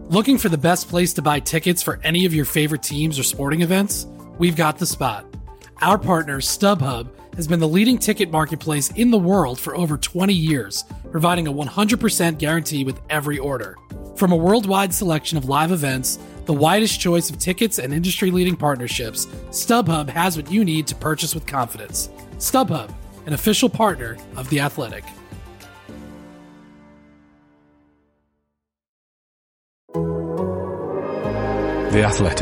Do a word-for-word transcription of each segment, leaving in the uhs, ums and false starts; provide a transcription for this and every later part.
Looking for the best place to buy tickets for any of your favorite teams or sporting events? We've got the spot. Our partner, StubHub, has been the leading ticket marketplace in the world for over twenty years, providing a one hundred percent guarantee with every order. From a worldwide selection of live events, the widest choice of tickets and industry-leading partnerships, StubHub has what you need to purchase with confidence. StubHub, an official partner of The Athletic. The Athletic.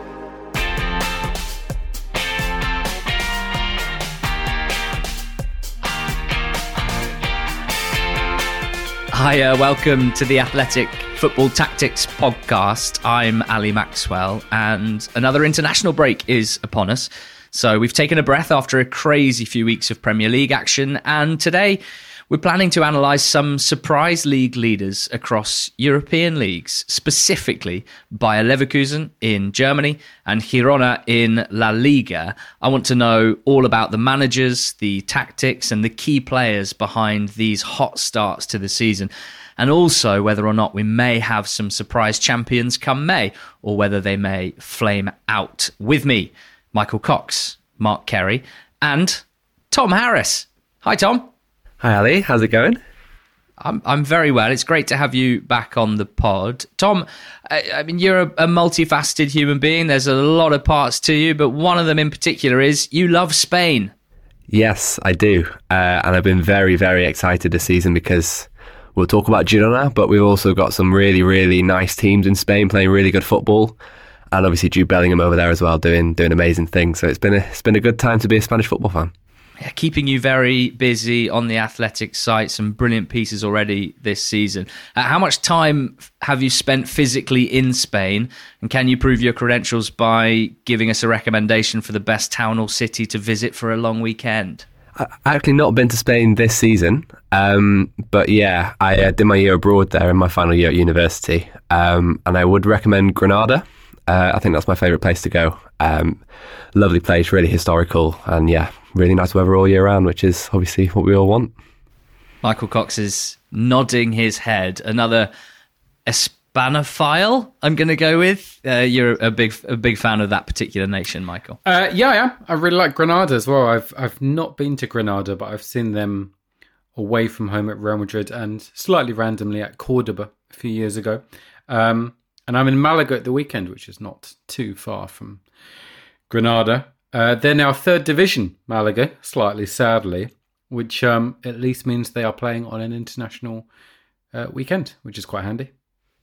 Hi, uh, welcome to the Athletic Football Tactics podcast. I'm Ali Maxwell, and another international break is upon us. So we've taken a breath after a crazy few weeks of Premier League action, and today we're planning to analyse some surprise league leaders across European leagues, specifically Bayer Leverkusen in Germany and Girona in La Liga. I want to know all about the managers, the tactics and the key players behind these hot starts to the season, and also whether or not we may have some surprise champions come May, or whether they may flame out. With me, Michael Cox, Mark Kerry and Tom Harris. Hi, Tom. Hi, Ali. How's it going? I'm I'm very well. It's great to have you back on the pod. Tom, I, I mean, you're a, a multifaceted human being. There's a lot of parts to you, but one of them in particular is you love Spain. Yes, I do. Uh, and I've been very, very excited this season because we'll talk about Girona, but we've also got some really, really nice teams in Spain playing really good football. And obviously Jude Bellingham over there as well, doing doing amazing things. So it's been a, it's been a good time to be a Spanish football fan. Yeah, keeping you very busy on the Athletic site, some brilliant pieces already this season. Uh, how much time have you spent physically in Spain? And can you prove your credentials by giving us a recommendation for the best town or city to visit for a long weekend? I've actually not been to Spain this season, um, but yeah, I uh, did my year abroad there in my final year at university, um, and I would recommend Granada. Uh, I think that's my favourite place to go. Um, lovely place, really historical, and yeah, really nice weather all year round, which is obviously what we all want. Michael Cox is nodding his head. Another Hispanophile, I'm going to go with. Uh, you're a big a big fan of that particular nation, Michael. Uh, yeah, I am. I really like Granada as well. I've I've not been to Granada, but I've seen them away from home at Real Madrid and slightly randomly at Cordoba a few years ago. Um, and I'm in Malaga at the weekend, which is not too far from Granada. Uh, they're now third division, Malaga, slightly sadly, which um, at least means they are playing on an international uh, weekend, which is quite handy.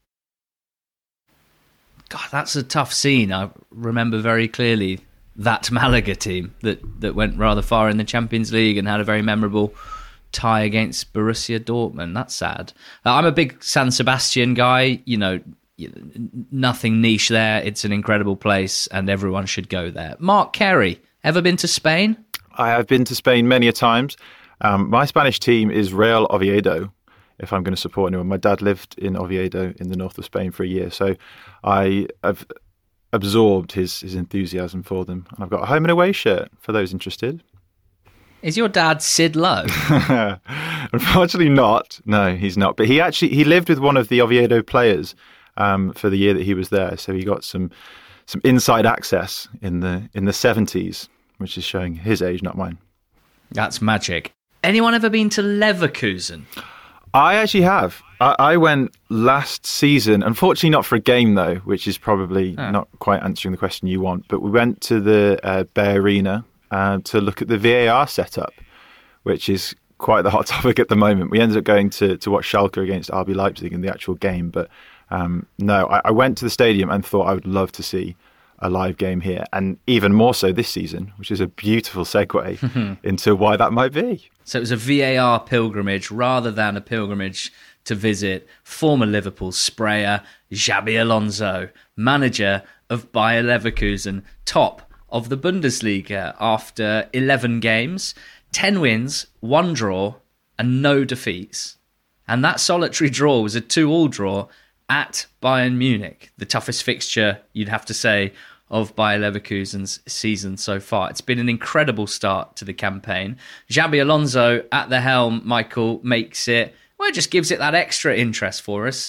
God, that's a tough scene. I remember very clearly that Malaga team that, that went rather far in the Champions League and had a very memorable tie against Borussia Dortmund. That's sad. Uh, I'm a big San Sebastian guy, you know, nothing niche there. It's an incredible place and everyone should go there. Mark Kerry, ever been to Spain? I have been to Spain many a times. Um, my Spanish team is Real Oviedo, if I'm going to support anyone. My dad lived in Oviedo in the north of Spain for a year, so I have absorbed his, his enthusiasm for them. And I've got a home and away shirt for those interested. Is your dad Sid Lowe? Unfortunately not. No, he's not. But he actually he lived with one of the Oviedo players Um, for the year that he was there, so he got some some inside access in the in the seventies, which is showing his age, not mine. That's magic. Anyone ever been to Leverkusen? I actually have. I, I went last season, unfortunately not for a game though, which is probably oh. not quite answering the question you want. But we went to the uh, Bay Arena uh, to look at the V A R setup, which is quite the hot topic at the moment. We ended up going to to watch Schalke against R B Leipzig in the actual game, but. Um, no, I, I went to the stadium and thought I would love to see a live game here, and even more so this season, which is a beautiful segue into why that might be. So it was a V A R pilgrimage rather than a pilgrimage to visit former Liverpool sprayer Xabi Alonso, manager of Bayer Leverkusen, top of the Bundesliga after eleven games, ten wins, one draw and no defeats. And that solitary draw was a two-all draw at Bayern Munich, the toughest fixture, you'd have to say, of Bayer Leverkusen's season so far. It's been an incredible start to the campaign. Xabi Alonso at the helm, Michael, makes it, well, it just gives it that extra interest for us.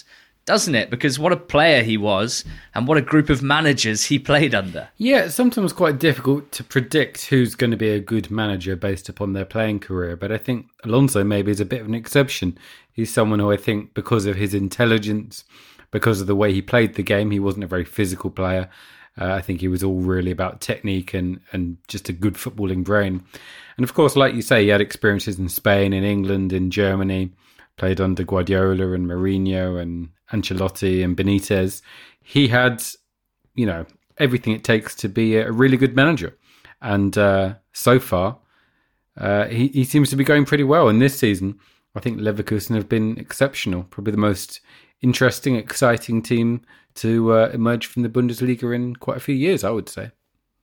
doesn't it? Because what a player he was and what a group of managers he played under. Yeah, it's sometimes quite difficult to predict who's going to be a good manager based upon their playing career. But I think Alonso maybe is a bit of an exception. He's someone who I think, because of his intelligence, because of the way he played the game, he wasn't a very physical player. Uh, I think he was all really about technique and, and just a good footballing brain. And of course, like you say, he had experiences in Spain, in England, in Germany, played under Guardiola and Mourinho and Ancelotti and Benitez. He had, you know, everything it takes to be a really good manager. And uh, so far, uh, he, he seems to be going pretty well. And this season, I think Leverkusen have been exceptional. Probably the most interesting, exciting team to uh, emerge from the Bundesliga in quite a few years, I would say.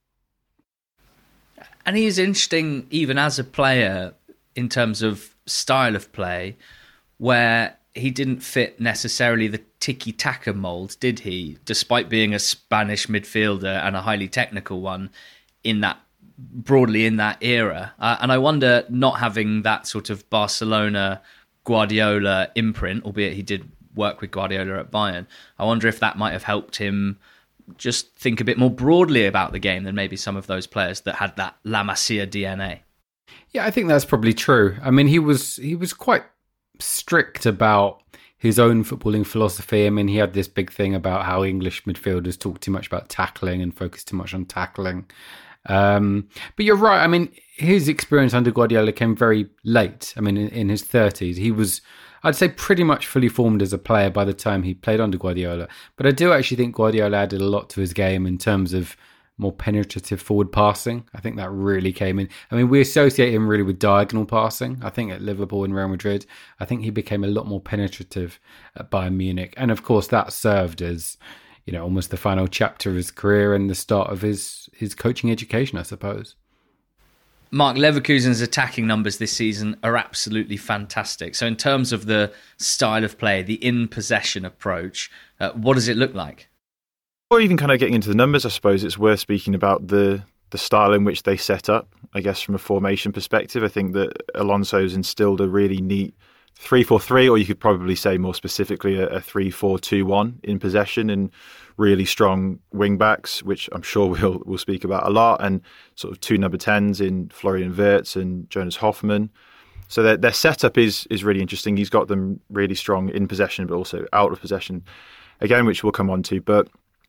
And he is interesting even as a player in terms of style of play, where he didn't fit necessarily the tiki-taka mould, did he? Despite being a Spanish midfielder and a highly technical one in that broadly in that era. Uh, and I wonder, not having that sort of Barcelona Guardiola imprint, albeit he did work with Guardiola at Bayern, I wonder if that might have helped him just think a bit more broadly about the game than maybe some of those players that had that La Masia D N A. Yeah, I think that's probably true. I mean, he was he was quite strict about his own footballing philosophy. I mean, he had this big thing about how English midfielders talk too much about tackling and focus too much on tackling. Um, but you're right. I mean, his experience under Guardiola came very late. I mean, in, in his thirties, he was, I'd say, pretty much fully formed as a player by the time he played under Guardiola. But I do actually think Guardiola added a lot to his game in terms of more penetrative forward passing. I think that really came in. I mean, we associate him really with diagonal passing. I think at Liverpool and Real Madrid, I think he became a lot more penetrative at Bayern Munich. And of course, that served as, you know, almost the final chapter of his career and the start of his, his coaching education, I suppose. Mark, Leverkusen's attacking numbers this season are absolutely fantastic. So in terms of the style of play, the in-possession approach, uh, what does it look like? Or even kind of getting into the numbers, I suppose it's worth speaking about the the style in which they set up. I guess from a formation perspective, I think that Alonso's instilled a really neat three four three, or you could probably say more specifically a, a three four two one in possession, and really strong wing backs, which I'm sure we'll we'll speak about a lot, and sort of two number tens in Florian Wirtz and Jonas Hoffmann. So their their setup is is really interesting. He's got them really strong in possession, but also out of possession, again, which we'll come on to. But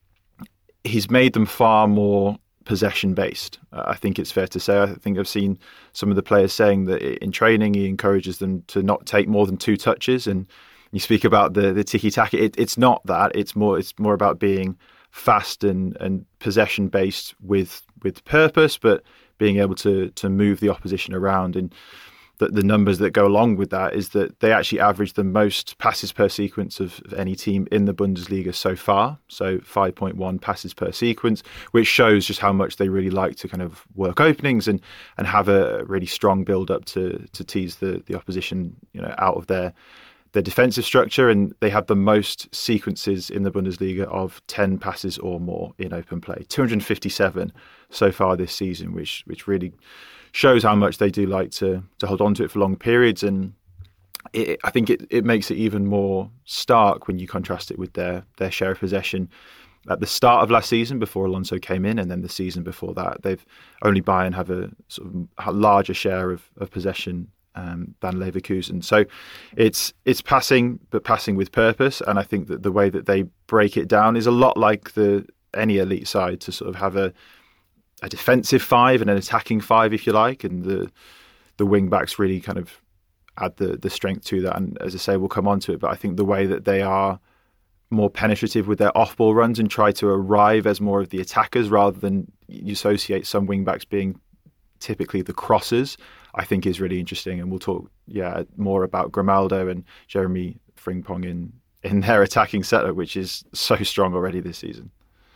he's made them far more possession based. Uh, I think it's fair to say. I think I've seen some of the players saying that in training he encourages them to not take more than two touches. And you speak about the the tiki taka. It, it's not that. It's more. It's more about being fast and, and possession based with with purpose, but being able to to move the opposition around. And the, the numbers that go along with that is that they actually average the most passes per sequence of, of any team in the Bundesliga so far. So five point one passes per sequence, which shows just how much they really like to kind of work openings and, and have a really strong build up to to tease the, the opposition, you know, out of their their defensive structure. And they have the most sequences in the Bundesliga of ten passes or more in open play, two hundred fifty-seven so far this season, which which really shows how much they do like to to hold on to it for long periods. And it, I think it, it makes it even more stark when you contrast it with their their share of possession at the start of last season before Alonso came in, and then the season before that. They've only Bayern have a sort of a larger share of, of possession um, than Leverkusen. So it's it's passing, but passing with purpose. And I think that the way that they break it down is a lot like the any elite side, to sort of have a a defensive five and an attacking five, if you like, and the the wing backs really kind of add the the strength to that. And as I say, we'll come on to it, but I think the way that they are more penetrative with their off-ball runs and try to arrive as more of the attackers rather than you associate some wing backs being typically the crossers, I think is really interesting. And we'll talk yeah more about Grimaldo and Jeremy Frimpong in in their attacking setup, which is so strong already this season.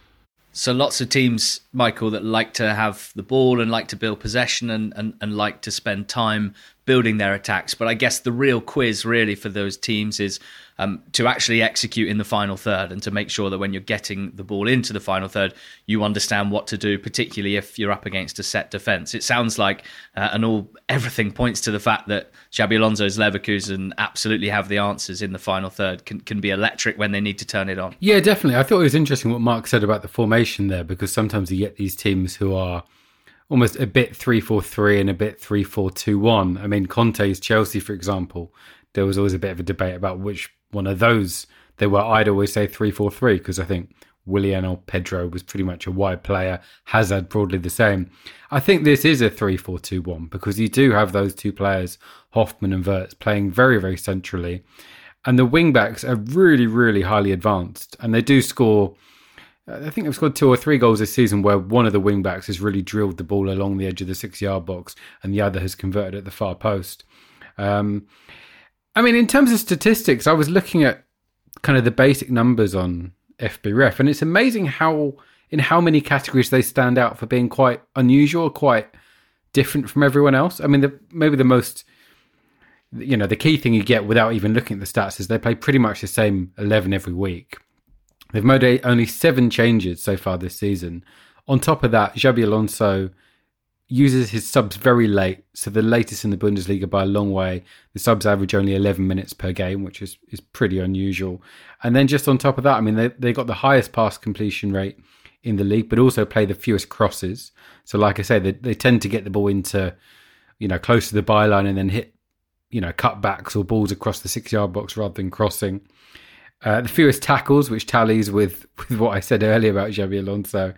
So lots of teams, Michael, that like to have the ball and like to build possession and, and, and like to spend time building their attacks. But I guess the real quiz really for those teams is um, to actually execute in the final third and to make sure that when you're getting the ball into the final third, you understand what to do, particularly if you're up against a set defence. It sounds like, uh, and all everything points to the fact that Xabi Alonso's Leverkusen absolutely have the answers in the final third, can, can be electric when they need to turn it on. Yeah, definitely. I thought it was interesting what Mark said about the formation there, because sometimes you get these teams who are almost a bit three four three and a bit three four two one. I mean, Conte's Chelsea, for example, there was always a bit of a debate about which one of those they were. I'd always say three four three because I think Willian or Pedro was pretty much a wide player. Hazard broadly the same. I think this is a three four two one because you do have those two players, Hoffman and Wirtz, playing very, very centrally. And the wing-backs are really, really highly advanced. And they do score, I think they've scored two or three goals this season where one of the wing-backs has really drilled the ball along the edge of the six-yard box and the other has converted at the far post. Um, I mean, in terms of statistics, I was looking at kind of the basic numbers on F B ref, and it's amazing how in how many categories they stand out for being quite unusual, quite different from everyone else. I mean, the, maybe the most, you know, the key thing you get without even looking at the stats is they play pretty much the same eleven every week. They've made only seven changes so far this season. On top of that, Xabi Alonso uses his subs very late, so the latest in the Bundesliga by a long way. The subs average only eleven minutes per game, which is, is pretty unusual. And then just on top of that, I mean, they they got the highest pass completion rate in the league, but also play the fewest crosses. So like I say, they, they tend to get the ball into, you know, close to the byline and then hit, you know, cutbacks or balls across the six-yard box rather than crossing. Uh, the fewest tackles, which tallies with, with what I said earlier about Xabi Alonso.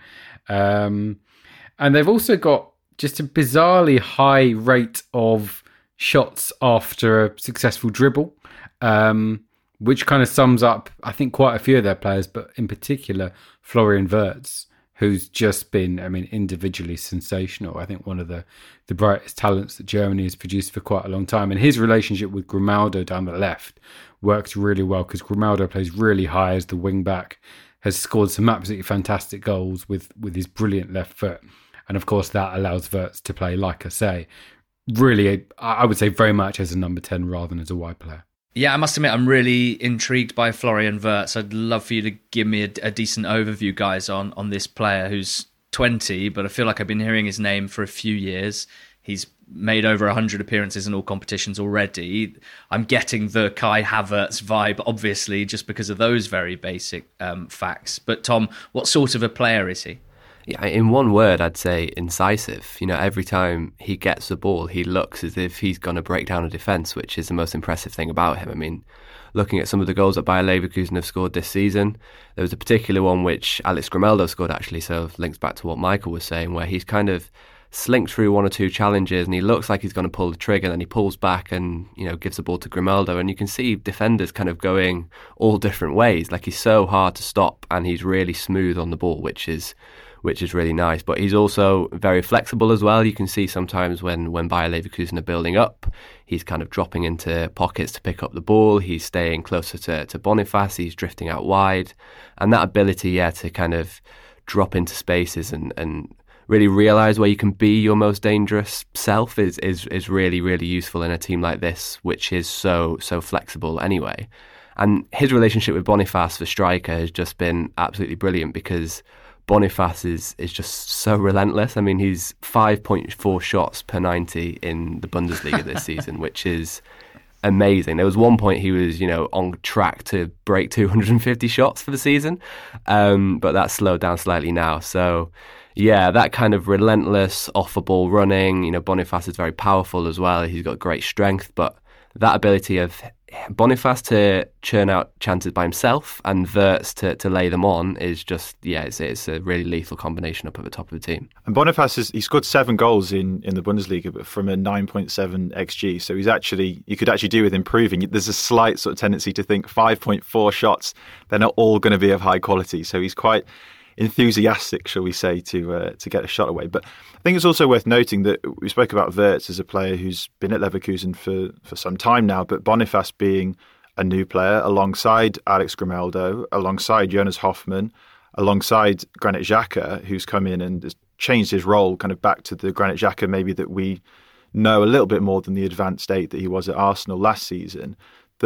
Um, and they've also got just a bizarrely high rate of shots after a successful dribble, um, which kind of sums up, I think, quite a few of their players, but in particular, Florian Wirtz, who's just been, I mean, individually sensational. I think one of the, the brightest talents that Germany has produced for quite a long time. And his relationship with Grimaldo down the left works really well because Grimaldo plays really high as the wing-back, has scored some absolutely fantastic goals with, with his brilliant left foot. And of course, that allows Wirtz to play, like I say, really, I would say very much as a number ten rather than as a wide player. Yeah, I must admit, I'm really intrigued by Florian Wirtz. I'd love for you to give me a, a decent overview, guys, on, on this player who's twenty, but I feel like I've been hearing his name for a few years. He's made over one hundred appearances in all competitions already. I'm getting the Kai Havertz vibe, obviously, just because of those very basic um, facts. But Tom, what sort of a player is he? Yeah, in one word, I'd say incisive. You know, every time he gets the ball, he looks as if he's going to break down a defence, which is the most impressive thing about him. I mean, looking at some of the goals that Bayer Leverkusen have scored this season, there was a particular one which Alex Grimaldo scored, actually, so links back to what Michael was saying, where he's kind of slinked through one or two challenges and he looks like he's going to pull the trigger, and then he pulls back and, you know, gives the ball to Grimaldo, and you can see defenders kind of going all different ways. Like, he's so hard to stop and he's really smooth on the ball, which is which is really nice. But he's also very flexible as well. You can see sometimes when, when Bayer Leverkusen are building up, he's kind of dropping into pockets to pick up the ball. He's staying closer to, to Boniface. He's drifting out wide. And that ability, yeah, to kind of drop into spaces and, and really realise where you can be your most dangerous self is, is, is really, really useful in a team like this, which is so, so flexible anyway. And his relationship with Boniface, the striker, has just been absolutely brilliant because Boniface is, is just so relentless. I mean, he's five point four shots per ninety in the Bundesliga this season, which is amazing. There was one point he was, you know, on track to break two hundred fifty shots for the season, um, but that's slowed down slightly now. So, yeah, that kind of relentless off-the-ball running, you know, Boniface is very powerful as well. He's got great strength, but that ability of Boniface to churn out chances by himself and Wirtz to, to lay them on is just, yeah, it's, it's a really lethal combination up at the top of the team. And Boniface, has, he scored seven goals in, in the Bundesliga, but from a nine point seven X G. So he's actually, you could actually do with improving. There's a slight sort of tendency to think five point four shots, they're not all going to be of high quality. So he's quite enthusiastic, shall we say, to uh, to get a shot away. But I think it's also worth noting that we spoke about Wirtz as a player who's been at Leverkusen for, for some time now, but Boniface being a new player alongside Alex Grimaldo, alongside Jonas Hoffman, alongside Granit Xhaka, who's come in and has changed his role kind of back to the Granit Xhaka maybe that we know a little bit more than the advanced state that he was at Arsenal last season, that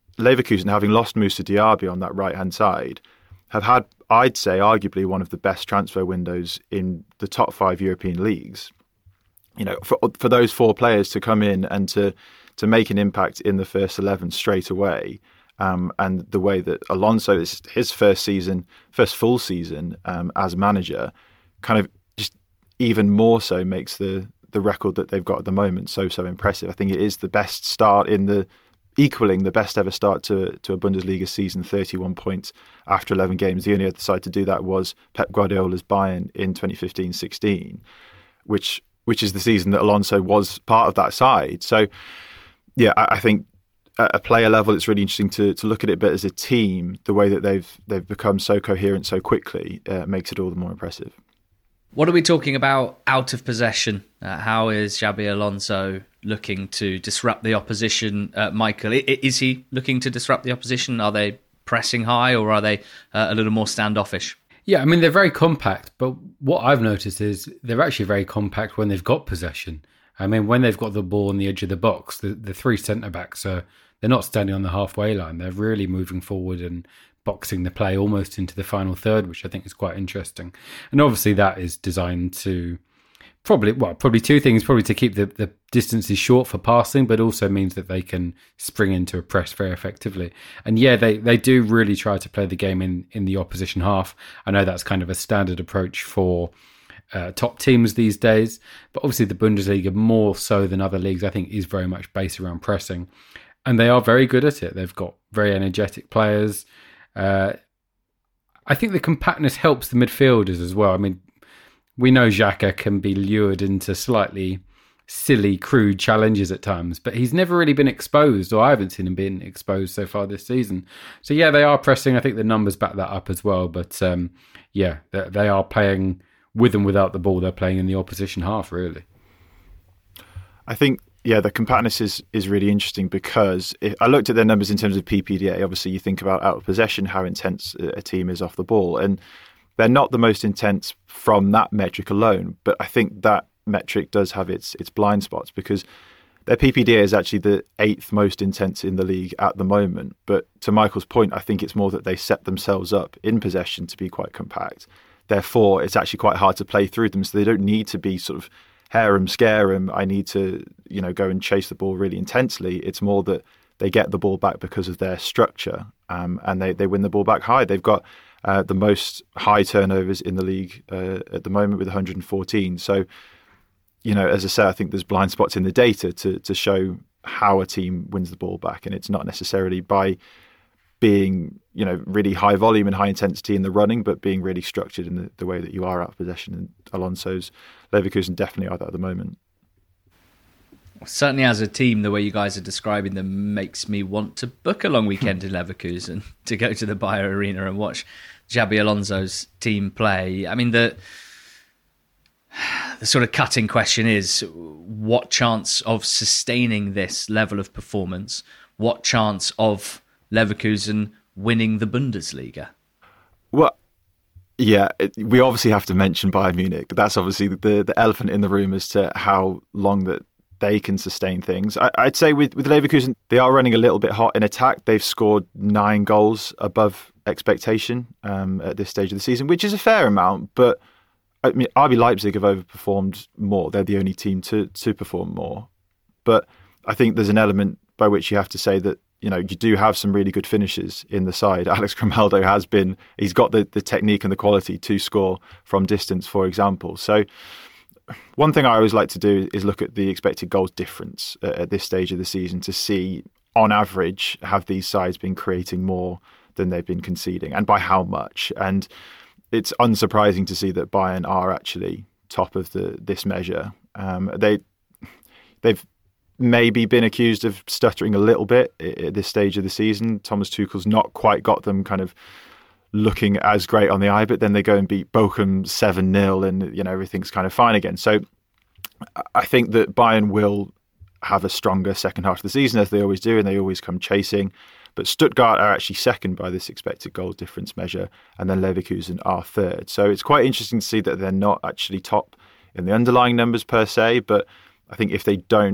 Leverkusen, having lost Moussa Diaby on that right-hand side, have had, I'd say, arguably one of the best transfer windows in the top five European leagues. You know, for for those four players to come in and to to make an impact in the first eleven straight away, um, and the way that Alonso, is his first season, first full season um, as manager, kind of just even more so makes the the record that they've got at the moment so so impressive. I think it is the best start in the equaling the best ever start to to a Bundesliga season, thirty-one points after eleven games. The only other side to do that was Pep Guardiola's Bayern in twenty fifteen sixteen, which which is the season that Alonso was part of that side. So, yeah, I, I think at a player level, it's really interesting to to look at it. But as a team, the way that they've they've become so coherent so quickly uh, makes it all the more impressive. What are we talking about out of possession? Uh, how is Xabi Alonso looking to disrupt the opposition, uh, Michael? Is he looking to disrupt the opposition? Are they pressing high, or are they uh, a little more standoffish? Yeah, I mean, they're very compact, but what I've noticed is they're actually very compact when they've got possession. I mean, when they've got the ball on the edge of the box, the, the three centre-backs, are they're not standing on the halfway line. They're really moving forward and boxing the play almost into the final third, which I think is quite interesting. And obviously that is designed to probably, well, probably two things, probably to keep the, the distances short for passing, but also means that they can spring into a press very effectively. And yeah, they, they do really try to play the game in, in the opposition half. I know that's kind of a standard approach for uh, top teams these days, but obviously the Bundesliga, more so than other leagues, I think is very much based around pressing. And they are very good at it. They've got very energetic players. Uh, I think the compactness helps the midfielders as well. I mean, we know Xhaka can be lured into slightly silly, crude challenges at times, but he's never really been exposed, or I haven't seen him being exposed so far this season. So yeah, they are pressing. I think the numbers back that up as well. But um, yeah, they, they are playing with and without the ball. They're playing in the opposition half, really. I think, yeah, the compactness is, is really interesting because if I looked at their numbers in terms of P P D A. Obviously, you think about out of possession, how intense a team is off the ball. And they're not the most intense from that metric alone. But I think that metric does have its its blind spots because their P P D A is actually the eighth most intense in the league at the moment. But to Michael's point, I think it's more that they set themselves up in possession to be quite compact. Therefore, it's actually quite hard to play through them. So they don't need to be sort of hair 'em, scare 'em, I need to, you know, go and chase the ball really intensely. It's more that they get the ball back because of their structure, um, and they, they win the ball back high. They've got uh, the most high turnovers in the league uh, at the moment with one hundred fourteen. So, you know, as I say, I think there's blind spots in the data to to show how a team wins the ball back, and it's not necessarily by being, you know, really high volume and high intensity in the running, but being really structured in the, the way that you are out of possession. And Alonso's Leverkusen definitely are that at the moment. Certainly as a team, the way you guys are describing them makes me want to book a long weekend in Leverkusen to go to the Bayer Arena and watch Xabi Alonso's team play. I mean, the the sort of cutting question is, what chance of sustaining this level of performance? What chance of Leverkusen winning the Bundesliga? Well, yeah, it, we obviously have to mention Bayern Munich. That's obviously the, the elephant in the room as to how long that they can sustain things. I, I'd say with, with Leverkusen, they are running a little bit hot in attack. They've scored nine goals above expectation um, at this stage of the season, which is a fair amount. But I mean, R B Leipzig have overperformed more. They're the only team to, to perform more. But I think there's an element by which you have to say that, you know, you do have some really good finishes in the side. Alex Grimaldo has been, he's got the, the technique and the quality to score from distance, for example. So one thing I always like to do is look at the expected goals difference at this stage of the season to see, on average, have these sides been creating more than they've been conceding, and by how much. And it's unsurprising to see that Bayern are actually top of the this measure. Um, they, they've maybe been accused of stuttering a little bit at this stage of the season. Thomas Tuchel's not quite got them kind of looking as great on the eye, but then they go and beat Bochum seven nil and, you know, everything's kind of fine again. So I think that Bayern will have a stronger second half of the season, as they always do, and they always come chasing. But Stuttgart are actually second by this expected goal difference measure, and then Leverkusen are third. So it's quite interesting to see that they're not actually top in the underlying numbers per se, but I think if they don't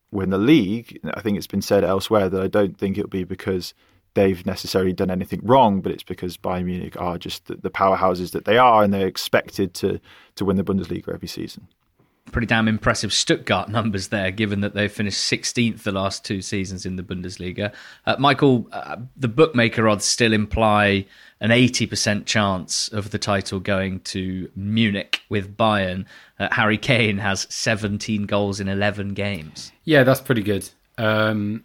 win the league, I think it's been said elsewhere that I don't think it'll be because they've necessarily done anything wrong, but it's because Bayern Munich are just the, the powerhouses that they are, and they're expected to to win the Bundesliga every season. Pretty damn impressive Stuttgart numbers there, given that they've finished sixteenth the last two seasons in the Bundesliga. Uh, Michael, uh, the bookmaker odds still imply an eighty percent chance of the title going to Munich with Bayern. Uh, Harry Kane has seventeen goals in eleven games. Yeah, that's pretty good. Um,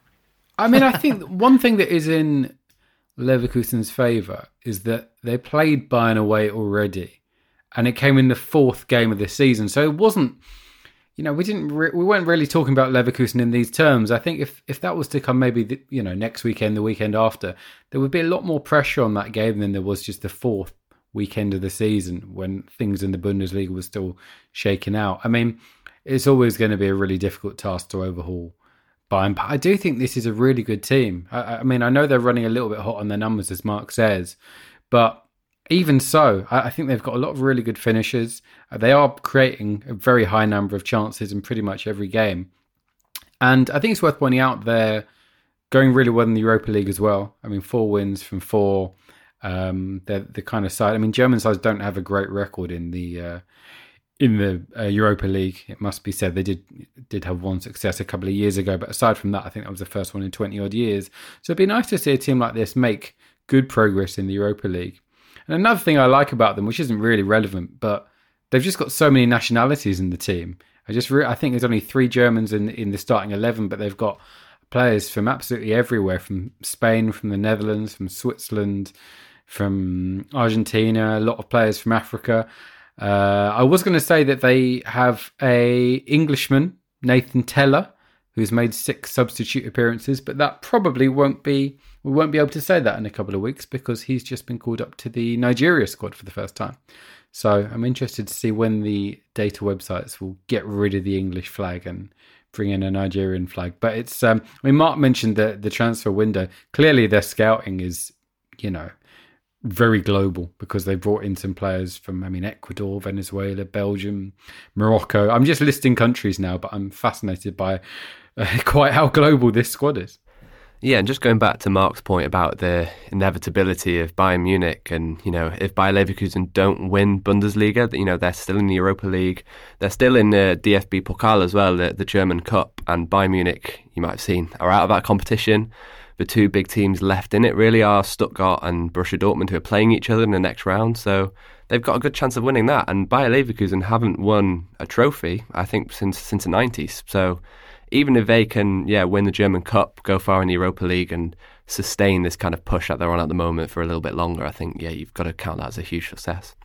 I mean, I think one thing that is in Leverkusen's favour is that they played Bayern away already. And it came in the fourth game of the season, so it wasn't. You know, we didn't. Re- we weren't really talking about Leverkusen in these terms. I think if if that was to come, maybe the, you know next weekend, the weekend after, there would be a lot more pressure on that game than there was just the fourth weekend of the season when things in the Bundesliga were still shaking out. I mean, it's always going to be a really difficult task to overhaul Bayern, but I do think this is a really good team. I, I mean, I know they're running a little bit hot on their numbers, as Mark says, but. Even so, I think they've got a lot of really good finishers. They are creating a very high number of chances in pretty much every game. And I think it's worth pointing out they're going really well in the Europa League as well. I mean, four wins from four. Um, they're the kind of side. I mean, German sides don't have a great record in the uh, in the uh, Europa League. It must be said they did did have one success a couple of years ago, but aside from that, I think that was the first one in twenty odd years. So it'd be nice to see a team like this make good progress in the Europa League. And another thing I like about them, which isn't really relevant, but they've just got so many nationalities in the team. I just, re- I think there's only three Germans in in the starting eleven, but they've got players from absolutely everywhere, from Spain, from the Netherlands, from Switzerland, from Argentina, a lot of players from Africa. Uh, I was going to say that they have a Englishman, Nathan Teller, who's made six substitute appearances, but that probably won't be, we won't be able to say that in a couple of weeks because he's just been called up to the Nigeria squad for the first time. So I'm interested to see when the data websites will get rid of the English flag and bring in a Nigerian flag. But it's, um, I mean, Mark mentioned the, the transfer window. Clearly their scouting is, you know, very global because they brought in some players from, I mean, Ecuador, Venezuela, Belgium, Morocco. I'm just listing countries now, but I'm fascinated by uh, quite how global this squad is. Yeah, and just going back to Mark's point about the inevitability of Bayern Munich, and, you know, if Bayer Leverkusen don't win Bundesliga, you know, they're still in the Europa League, they're still in the D F B Pokal as well, the, the German Cup, and Bayern Munich, you might have seen, are out of that competition. The two big teams left in it really are Stuttgart and Borussia Dortmund, who are playing each other in the next round, so they've got a good chance of winning that. And Bayer Leverkusen haven't won a trophy, I think, since since the nineties, so even if they can, yeah, win the German Cup, go far in the Europa League and sustain this kind of push that they're on at the moment for a little bit longer, I think, yeah, you've got to count that as a huge success.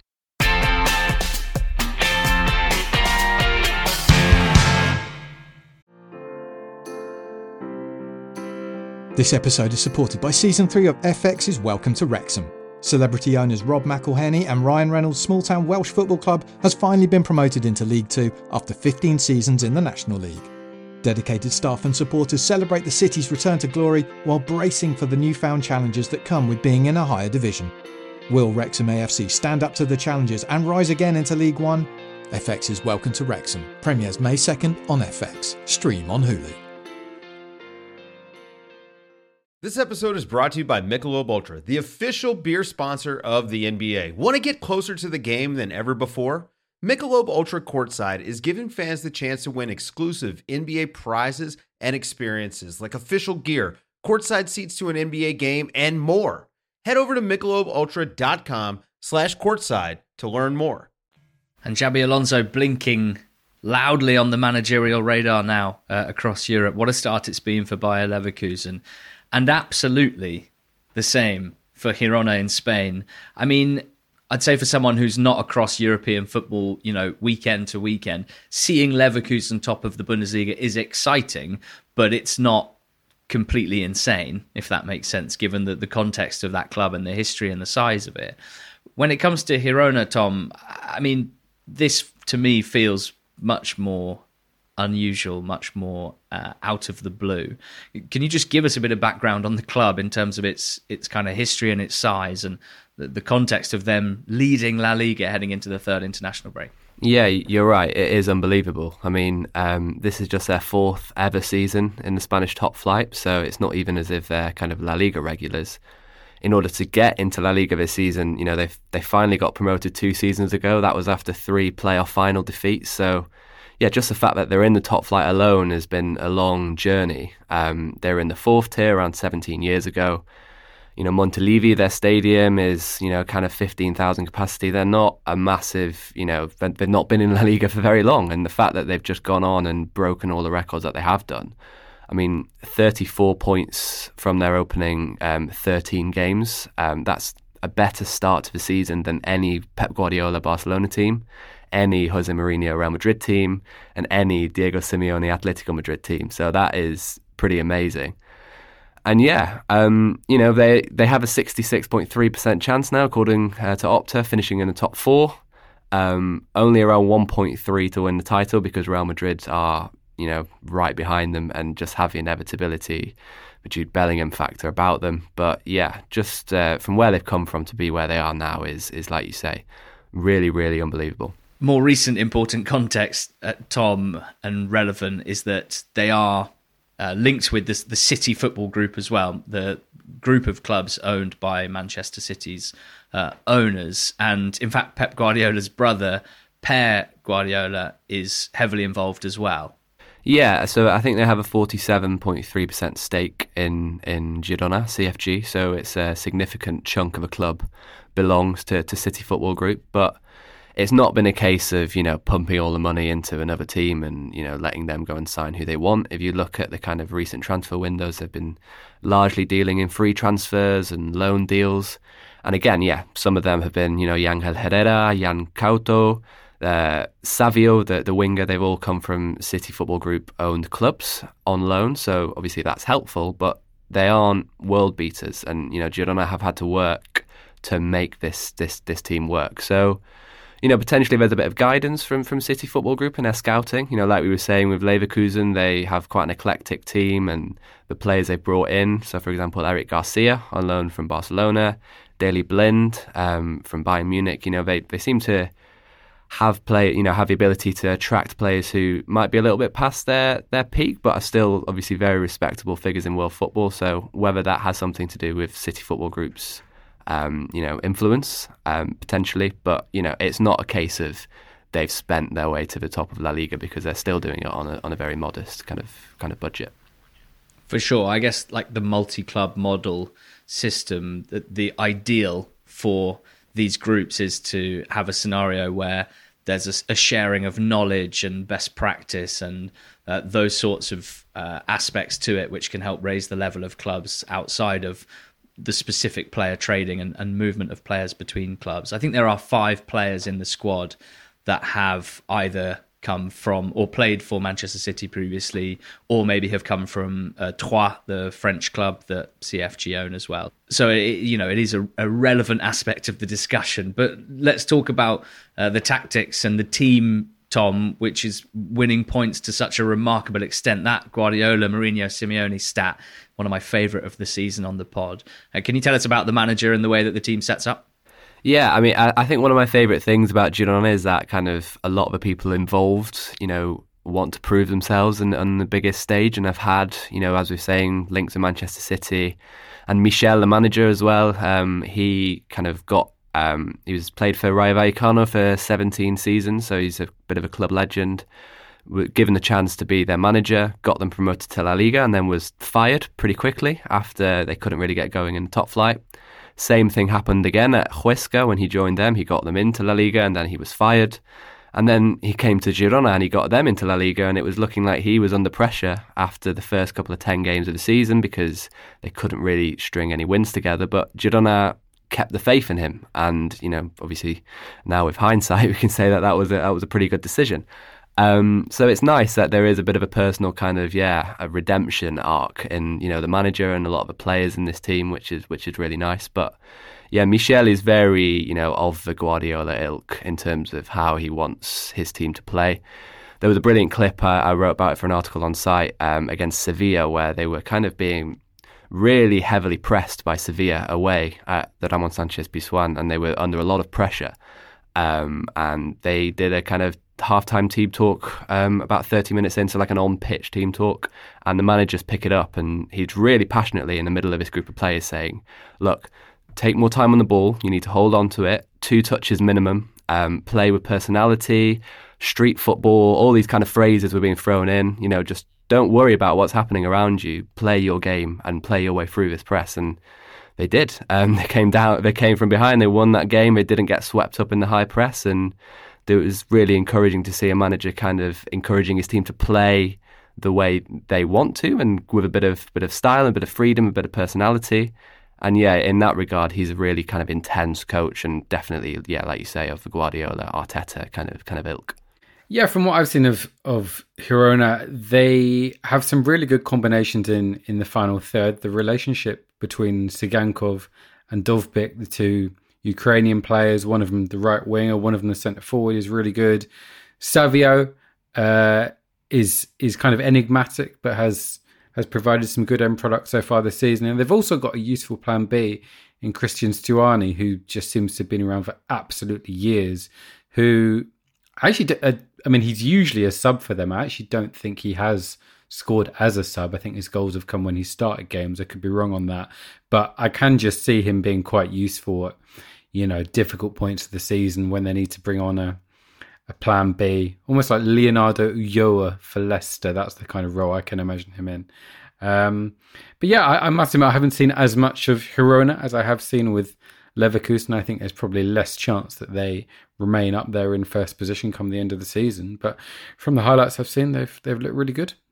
This episode is supported by Season three of F X's Welcome to Wrexham. Celebrity owners Rob McElhenney and Ryan Reynolds' small-town Welsh football club has finally been promoted into League Two after fifteen seasons in the National League. Dedicated staff and supporters celebrate the city's return to glory while bracing for the newfound challenges that come with being in a higher division. Will Wrexham A F C stand up to the challenges and rise again into League One? F X's Welcome to Wrexham premieres May second on F X. Stream on Hulu. This episode is brought to you by Michelob Ultra, the official beer sponsor of the N B A. Want to get closer to the game than ever before? Michelob Ultra Courtside is giving fans the chance to win exclusive N B A prizes and experiences like official gear, courtside seats to an N B A game, and more. Head over to michelobultra.com slash courtside to learn more. And Xabi Alonso blinking loudly on the managerial radar now uh, across Europe. What a start it's been for Bayer Leverkusen. And absolutely the same for Girona in Spain. I mean, I'd say for someone who's not across European football, you know, weekend to weekend, seeing Leverkusen top of the Bundesliga is exciting, but it's not completely insane, if that makes sense, given the, the context of that club and the history and the size of it. When it comes to Girona, Tom, I mean, this to me feels much more unusual, much more uh, out of the blue. Can you just give us a bit of background on the club in terms of its its kind of history and its size and the, the context of them leading La Liga heading into the third international break? Yeah, you're right. It is unbelievable. I mean, um, this is just their fourth ever season in the Spanish top flight, so it's not even as if they're kind of La Liga regulars. In order to get into La Liga this season, you know, they they finally got promoted two seasons ago. That was after three playoff final defeats. So, yeah, just the fact that they're in the top flight alone has been a long journey. Um, they were in the fourth tier around seventeen years ago. You know, Montilivi, their stadium is, you know, kind of fifteen thousand capacity. They're not a massive, you know, they've not been in La Liga for very long. And the fact that they've just gone on and broken all the records that they have done. I mean, thirty-four points from their opening um, thirteen games. Um, that's a better start to the season than any Pep Guardiola Barcelona team, any Jose Mourinho Real Madrid team, and any Diego Simeone Atletico Madrid team. So that is pretty amazing. And yeah, um, you know, they, they have a sixty-six point three percent chance now, according uh, to Opta, finishing in the top four. Um, only around one point three to win the title because Real Madrid are, you know, right behind them and just have the inevitability, the Jude Bellingham factor about them. But yeah, just uh, from where they've come from to be where they are now is, is like you say, really, really unbelievable. More recent important context, uh, Tom, and relevant is that they are uh, linked with this, the City Football Group as well, the group of clubs owned by Manchester City's uh, owners. And in fact, Pep Guardiola's brother, Per Guardiola, is heavily involved as well. Yeah, so I think they have a forty-seven point three percent stake in, in Girona, C F G, so it's a significant chunk of a club belongs to, to City Football Group, but it's not been a case of, you know, pumping all the money into another team and, you know, letting them go and sign who they want. If you look at the kind of recent transfer windows, they've been largely dealing in free transfers and loan deals. And again, yeah, some of them have been, you know, Yangel Herrera, Jan Couto, Uh, Savio, the, the winger, they've all come from City Football Group owned clubs on loan, so obviously that's helpful, but they aren't world beaters, and you know Girona have had to work to make this this this team work. So, you know, potentially there's a bit of guidance from, from City Football Group in their scouting. You know, like we were saying with Leverkusen, they have quite an eclectic team and the players they've brought in. So, for example, Eric Garcia on loan from Barcelona, Daley Blind um, from Bayern Munich. You know, they they seem to have play, you know, have the ability to attract players who might be a little bit past their, their peak, but are still obviously very respectable figures in world football. So whether that has something to do with City Football Group's, um, you know, influence, um, potentially, but you know, it's not a case of they've spent their way to the top of La Liga because they're still doing it on a on a very modest kind of kind of budget. For sure, I guess like the multi-club model system, the, the ideal for these groups is to have a scenario where there's a, a sharing of knowledge and best practice and uh, those sorts of uh, aspects to it, which can help raise the level of clubs outside of the specific player trading and, and movement of players between clubs. I think there are five players in the squad that have either come from or played for Manchester City previously, or maybe have come from uh, Troyes, the French club that C F G own as well. So, it, you know, it is a, a relevant aspect of the discussion. But let's talk about uh, the tactics and the team, Tom, which is winning points to such a remarkable extent. That Guardiola, Mourinho, Simeone stat, one of my favourite of the season on the pod. Uh, can you tell us about the manager and the way that the team sets up? Yeah, I mean, I, I think one of my favourite things about Girona is that kind of a lot of the people involved, you know, want to prove themselves on, on the biggest stage, and have had, you know, as we're saying, links to Manchester City. And Michel, the manager as well, um, he kind of got, um, he was played for Rayo Vallecano for seventeen seasons, so he's a bit of a club legend. Given the chance to be their manager, got them promoted to La Liga, and then was fired pretty quickly after they couldn't really get going in the top flight. Same thing happened again at Huesca when he joined them. He got them into La Liga and then he was fired. And then he came to Girona and he got them into La Liga, and it was looking like he was under pressure after the first couple of ten games of the season because they couldn't really string any wins together. But Girona kept the faith in him, and you know, obviously now with hindsight we can say that that was a, that was a pretty good decision. Um, so it's nice that there is a bit of a personal kind of, yeah, a redemption arc in, you know, the manager and a lot of the players in this team, which is which is really nice. But yeah, Michel is very, you know, of the Guardiola ilk in terms of how he wants his team to play. There was a brilliant clip I, I wrote about it for an article on site um, against Sevilla, where they were kind of being really heavily pressed by Sevilla away at the Ramon Sanchez Pizjuan, and they were under a lot of pressure. Um, and they did a kind of halftime team talk um, about thirty minutes into like an on-pitch team talk, and the managers pick it up, and he's really passionately in the middle of his group of players saying, look, take more time on the ball, you need to hold on to it, two touches minimum, um, play with personality, street football, all these kind of phrases were being thrown in, you know, just don't worry about what's happening around you, play your game and play your way through this press. And they did. Um, they came down, they came from behind, they won that game, they didn't get swept up in the high press, and it was really encouraging to see a manager kind of encouraging his team to play the way they want to, and with a bit of bit of style, a bit of freedom, a bit of personality. And yeah, in that regard, he's a really kind of intense coach, and definitely, yeah, like you say, of the Guardiola, Arteta kind of kind of ilk. Yeah, from what I've seen of of Girona, they have some really good combinations in in the final third. The relationship between Sigankov and Dovbyk, the two Ukrainian players, one of them the right winger, one of them the centre forward, is really good. Savio uh, is is kind of enigmatic, but has has provided some good end product so far this season. And they've also got a useful plan B in Christian Stuani, who just seems to have been around for absolutely years. Who actually, uh, I mean, he's usually a sub for them. I actually don't think he has scored as a sub. I think his goals have come when he started games. I could be wrong on that, but I can just see him being quite useful at, you know, difficult points of the season when they need to bring on a a plan B, almost like Leonardo Ulloa for Leicester. That's the kind of role I can imagine him in. Um, but yeah, I, I must admit I haven't seen as much of Girona as I have seen with Leverkusen. I think there's probably less chance that they remain up there in first position come the end of the season. But from the highlights I've seen, they've they've looked really good.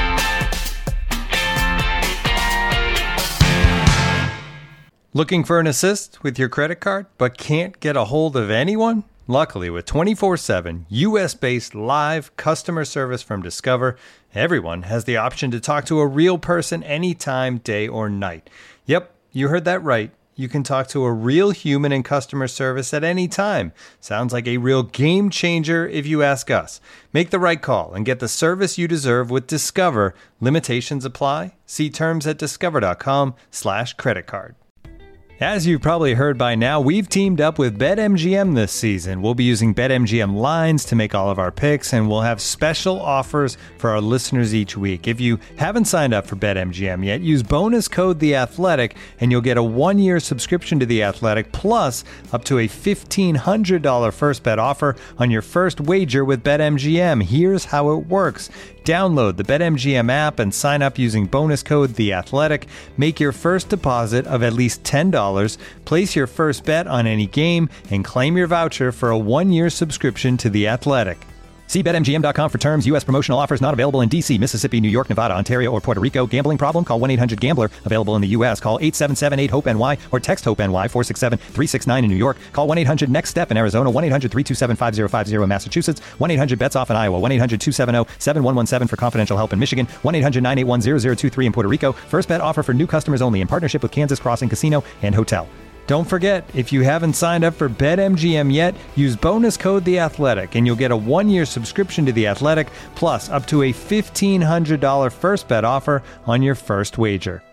Looking for an assist with your credit card, but can't get a hold of anyone? Luckily, with twenty-four seven U S-based live customer service from Discover, everyone has the option to talk to a real person anytime, day or night. Yep, you heard that right. You can talk to a real human in customer service at any time. Sounds like a real game changer if you ask us. Make the right call and get the service you deserve with Discover. Limitations apply. See terms at discover.com slash credit card. As you've probably heard by now, we've teamed up with BetMGM this season. We'll be using BetMGM lines to make all of our picks, and we'll have special offers for our listeners each week. If you haven't signed up for BetMGM yet, use bonus code The Athletic, and you'll get a one-year subscription to The Athletic, plus up to a fifteen hundred dollars first bet offer on your first wager with BetMGM. Here's how it works. Download the BetMGM app and sign up using bonus code The Athletic. Make your first deposit of at least ten dollars, place your first bet on any game, and claim your voucher for a one-year subscription to The Athletic. See Bet M G M dot com for terms. U S promotional offers not available in D C, Mississippi, New York, Nevada, Ontario, or Puerto Rico. Gambling problem? Call one eight hundred gambler. Available in the U S. Call eight seven seven eight hope N Y or text HOPE-NY four six seven three six nine in New York. Call one eight hundred next step in Arizona. one eight hundred three two seven five zero five zero in Massachusetts. one eight hundred bets off in Iowa. one eight hundred two seven zero seven one one seven for confidential help in Michigan. one eight hundred nine eight one zero zero two three in Puerto Rico. First bet offer for new customers only in partnership with Kansas Crossing Casino and Hotel. Don't forget, if you haven't signed up for BetMGM yet, use bonus code The Athletic, and you'll get a one-year subscription to The Athletic, plus up to a fifteen hundred dollars first bet offer on your first wager.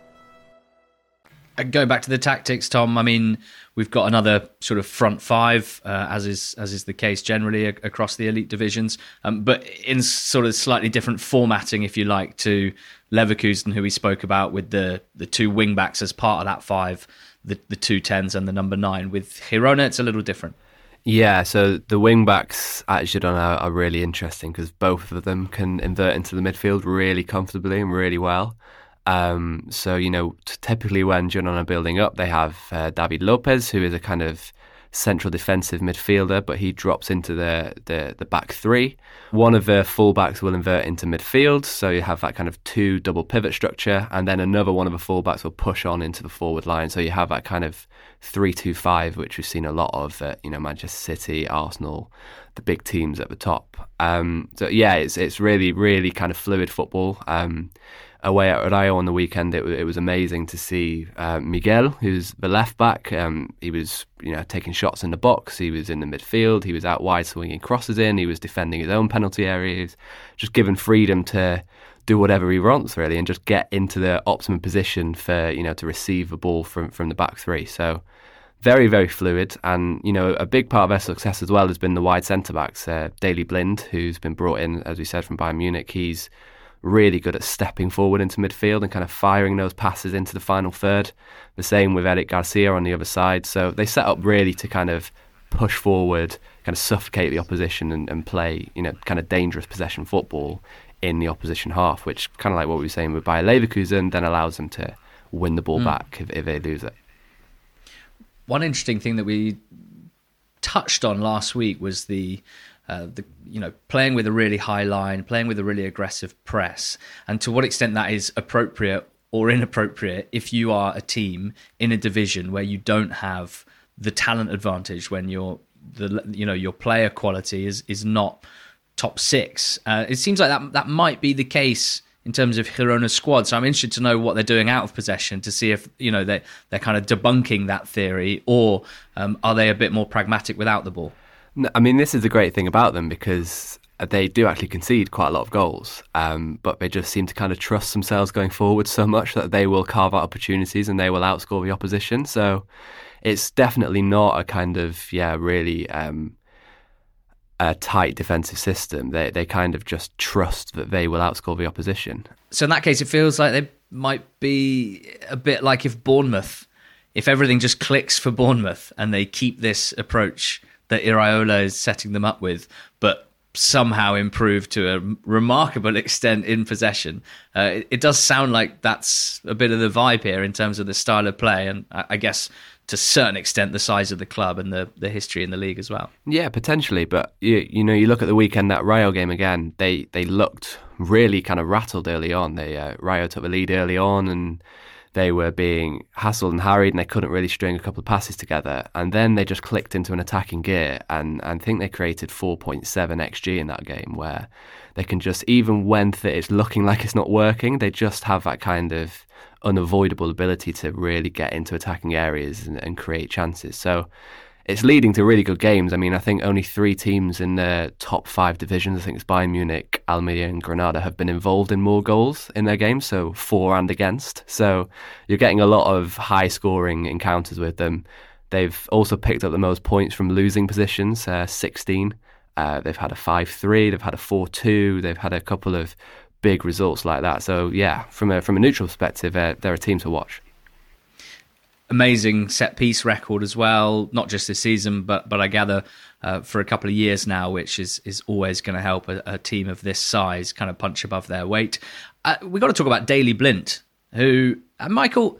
Going back to the tactics, Tom, I mean, we've got another sort of front five, uh, as is as is the case generally a- across the elite divisions, um, but in sort of slightly different formatting, if you like, to Leverkusen, who we spoke about, with the, the two wing-backs as part of that five, the, the two tens and the number nine. With Girona, it's a little different. Yeah, so the wing-backs at Girona are, are really interesting because both of them can invert into the midfield really comfortably and really well. Um, so, you know, typically when Girona are building up, they have uh, David Lopez, who is a kind of central defensive midfielder, but he drops into the, the, the back three. One of the fullbacks will invert into midfield, so you have that kind of two double pivot structure, and then another one of the fullbacks will push on into the forward line. So you have that kind of three two five, which we've seen a lot of at, you know, Manchester City, Arsenal, the big teams at the top. Um, so yeah, it's it's really, really kind of fluid football. Um, Away at Rayo on the weekend, it, it was amazing to see uh, Miguel, who's the left back. Um, he was, you know, taking shots in the box. He was in the midfield. He was out wide swinging crosses in. He was defending his own penalty areas, just given freedom to do whatever he wants really, and just get into the optimum position for, you know, to receive the ball from from the back three. So very, very fluid. And, you know, a big part of their success as well has been the wide centre-backs. Uh, Daley Blind, who's been brought in, as we said, from Bayern Munich, he's really good at stepping forward into midfield and kind of firing those passes into the final third. The same with Eric Garcia on the other side. So they set up really to kind of push forward, kind of suffocate the opposition and, and play, you know, kind of dangerous possession football in the opposition half, which kind of like what we were saying with Bayer Leverkusen, then allows them to win the ball mm. back if, if they lose it. One interesting thing that we touched on last week was the, uh, the you know, playing with a really high line, playing with a really aggressive press, and to what extent that is appropriate or inappropriate if you are a team in a division where you don't have the talent advantage, when your the you know your player quality is is not top six. Uh, it seems like that that might be the case in terms of Girona's squad. So I'm interested to know what they're doing out of possession to see if, you know, they they're kind of debunking that theory, or um, are they a bit more pragmatic without the ball? No, I mean, this is the great thing about them, because they do actually concede quite a lot of goals, um, but they just seem to kind of trust themselves going forward so much that they will carve out opportunities and they will outscore the opposition. So it's definitely not a kind of, yeah, really um, a tight defensive system. They they kind of just trust that they will outscore the opposition. So in that case, it feels like they might be a bit like if Bournemouth, if everything just clicks for Bournemouth and they keep this approach that Iraola is setting them up with, but somehow improve to a remarkable extent in possession. Uh, it, it does sound like that's a bit of the vibe here in terms of the style of play, and I, I guess to a certain extent the size of the club and the, the history in the league as well. Yeah, potentially, but you you know, you look at the weekend, that Rayo game again, they they looked really kind of rattled early on. They uh, Rayo took the lead early on and they were being hassled and harried, and they couldn't really string a couple of passes together. And then they just clicked into an attacking gear, and, and I think they created four point seven X G in that game, where they can just, even when th- it's looking like it's not working, they just have that kind of unavoidable ability to really get into attacking areas and, and create chances. So it's leading to really good games. I mean, I think only three teams in the top five divisions, I think it's Bayern Munich, Almeria and Granada, have been involved in more goals in their games, so for and against. So you're getting a lot of high-scoring encounters with them. They've also picked up the most points from losing positions, uh, sixteen. Uh, they've had a five three, they've had a four two, they've had a couple of big results like that. So yeah, from a from a neutral perspective, uh, they're a team to watch. Amazing set piece record as well, not just this season, but but I gather uh, for a couple of years now, which is is always going to help a, a team of this size kind of punch above their weight. Uh, we've got to talk about Daley Blind, who, uh, Michael,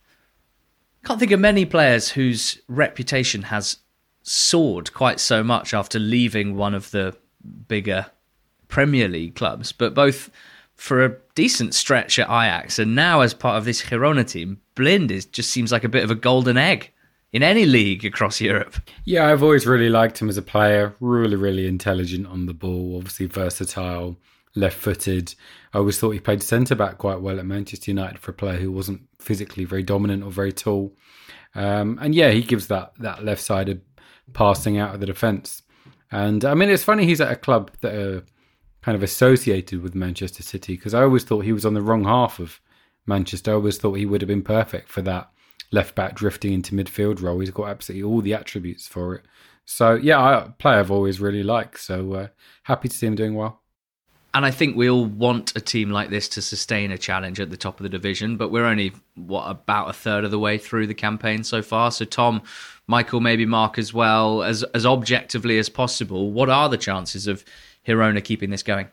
can't think of many players whose reputation has soared quite so much after leaving one of the bigger Premier League clubs, but both for a decent stretch at Ajax and now as part of this Girona team, Blind is just seems like a bit of a golden egg in any league across Europe. Yeah, I've always really liked him as a player. Really, really intelligent on the ball, obviously versatile, left-footed. I always thought he played centre-back quite well at Manchester United for a player who wasn't physically very dominant or very tall. Um, and yeah, he gives that, that left-sided passing out of the defence. And I mean, it's funny he's at a club that are kind of associated with Manchester City, because I always thought he was on the wrong half of Manchester. I always thought he would have been perfect for that left back drifting into midfield role. He's got absolutely all the attributes for it. So yeah, a player I've always really liked. So uh, happy to see him doing well. And I think we all want a team like this to sustain a challenge at the top of the division, but we're only, what, about a third of the way through the campaign so far. So Tom, Michael, maybe Mark as well, as as objectively as possible, what are the chances of Girona keeping this going?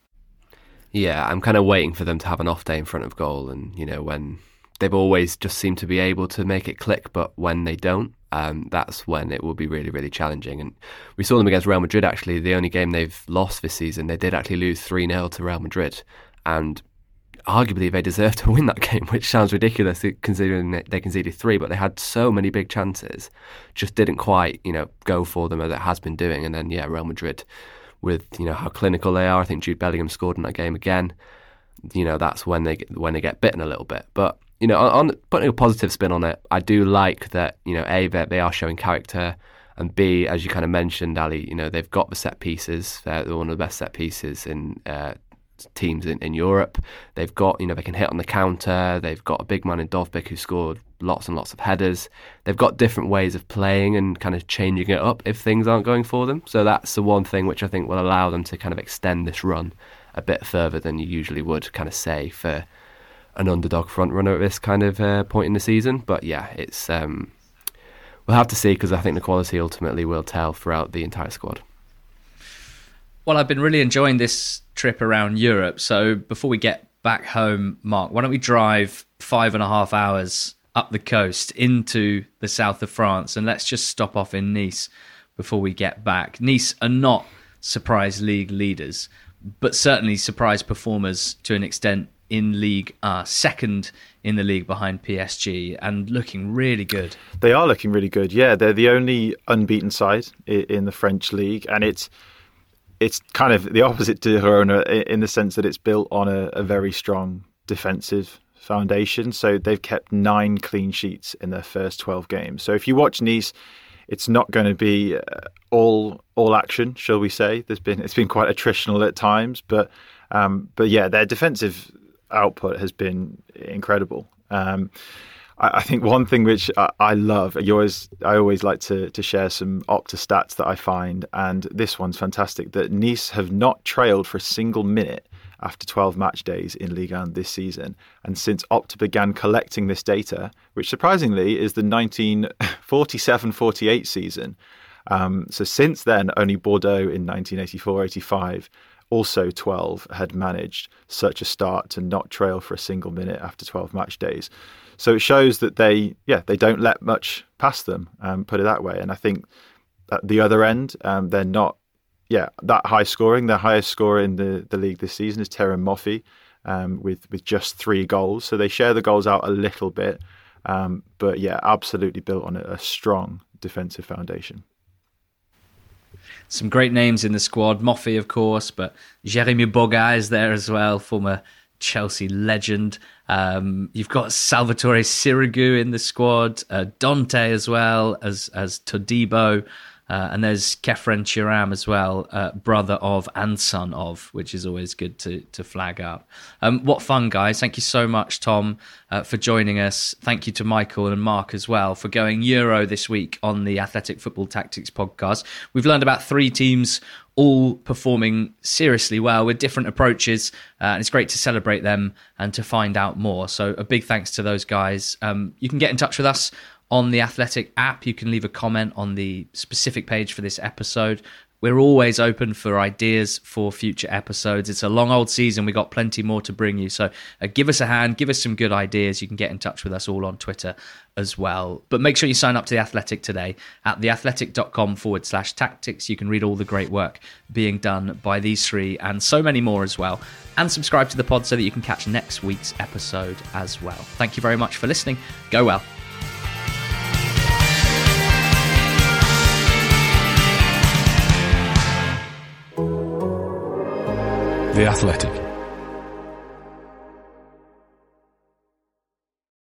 Yeah, I'm kind of waiting for them to have an off day in front of goal, and you know, when they've always just seemed to be able to make it click, but when they don't, um, that's when it will be really, really challenging. And we saw them against Real Madrid, actually, the only game they've lost this season. They did actually lose three nil to Real Madrid, and arguably they deserved to win that game, which sounds ridiculous considering they conceded three, but they had so many big chances, just didn't quite, you know, go for them as it has been doing. And then, yeah, Real Madrid, with, you know, how clinical they are. I think Jude Bellingham scored in that game again. You know, that's when they get, when they get bitten a little bit. But, you know, on, on putting a positive spin on it, I do like that, you know, A, that they are showing character, and B, as you kind of mentioned, Ali, you know, they've got the set pieces. They're one of the best set pieces in uh, teams in, in Europe. They've got, you know, they can hit on the counter. They've got a big man in Dovbyk who scored lots and lots of headers. They've got different ways of playing and kind of changing it up if things aren't going for them. So that's the one thing which I think will allow them to kind of extend this run a bit further than you usually would kind of say for an underdog front runner at this kind of uh, point in the season. But yeah, it's um, we'll have to see, because I think the quality ultimately will tell throughout the entire squad. Well, I've been really enjoying this trip around Europe. So before we get back home, Mark, why don't we drive five and a half hours up the coast into the south of France, and let's just stop off in Nice before we get back. Nice are not surprise league leaders, but certainly surprise performers to an extent in League uh, second in the league behind P S G, and looking really good. They are looking really good, yeah. They're the only unbeaten side in the French league, and it's It's kind of the opposite to Girona in the sense that it's built on a, a very strong defensive foundation. So they've kept nine clean sheets in their first twelve games. So if you watch Nice, it's not going to be all all action, shall we say? There's been it's been quite attritional at times, but um, but yeah, their defensive output has been incredible. Um, I think one thing which I love, you always, I always like to, to share some Opta stats that I find, and this one's fantastic, that Nice have not trailed for a single minute after twelve match days in Ligue one this season. And since Opta began collecting this data, which surprisingly is the nineteen forty-seven forty-eight season, um, so since then, only Bordeaux in nineteen eighty-four eighty-five, also twelve, had managed such a start to not trail for a single minute after twelve match days. So it shows that they, yeah, they don't let much past them, um, put it that way. And I think at the other end, um, they're not, yeah, that high scoring. Their highest scorer in the, the league this season is Terem Moffi, um, with with just three goals. So they share the goals out a little bit, um, but yeah, absolutely built on a, a strong defensive foundation. Some great names in the squad. Moffi, of course, but Jérémy Boga is there as well, former Chelsea legend. Um, you've got Salvatore Sirigu in the squad, uh, Dante as well as as Todibo, uh, and there's Kefren Thuram as well, uh, brother of and son of, which is always good to to flag up. Um, what fun, guys. Thank you so much, Tom, uh, for joining us. Thank you to Michael and Mark as well for going Euro this week on the Athletic Football Tactics podcast. We've learned about three teams all performing seriously well with different approaches, uh, and it's great to celebrate them and to find out more. So a big thanks to those guys. Um, you can get in touch with us on the Athletic app. You can leave a comment on the specific page for this episode. We're always open for ideas for future episodes. It's a long old season. We got plenty more to bring you. So uh, give us a hand, give us some good ideas. You can get in touch with us all on Twitter as well. But make sure you sign up to The Athletic today at theathletic.com forward slash tactics. You can read all the great work being done by these three and so many more as well. And subscribe to the pod so that you can catch next week's episode as well. Thank you very much for listening. Go well. The Athletic.